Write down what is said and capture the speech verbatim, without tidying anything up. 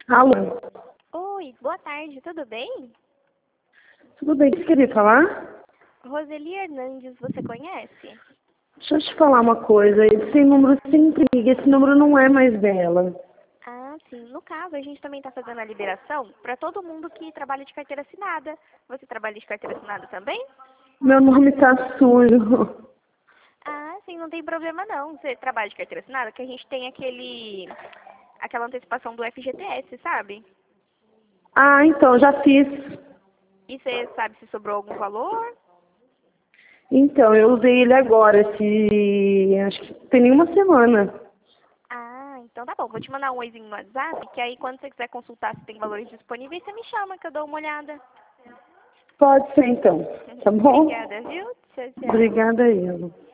Alô, Oi, boa tarde, tudo bem? tudo bem? Você queria falar? Roseli Hernandes, você conhece? Deixa eu te falar uma coisa. Esse número sempre liga, esse número não é mais dela. Ah, sim. No caso, a gente também está fazendo a liberação para todo mundo que trabalha de carteira assinada. Você trabalha de carteira assinada também? Meu nome tá sujo. Ah, sim, não tem problema não. Você trabalha de carteira assinada, que a gente tem aquele, aquela antecipação do F G T S, sabe? Ah, então, já fiz. E você sabe se sobrou algum valor? Então, eu usei ele agora, esse... acho que tem nenhuma semana. Ah, então tá bom. Vou te mandar um oizinho no WhatsApp, que aí quando você quiser consultar se tem valores disponíveis, você me chama que eu dou uma olhada. Pode ser, então. Tá bom? Obrigada, viu? Tchau, tchau. Obrigada, Eva.